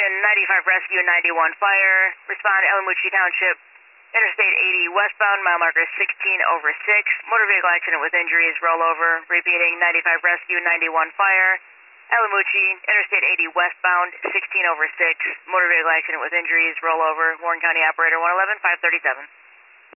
action, 95 rescue, 91 fire. Respond Alamucci Township, Interstate 80 westbound, mile marker 16/6. Motor vehicle accident with injuries, rollover. Repeating, 95 rescue, 91 fire. Alamucci, Interstate 80 westbound, 16/6. Motor vehicle accident with injuries, rollover. Warren County operator 111, 537.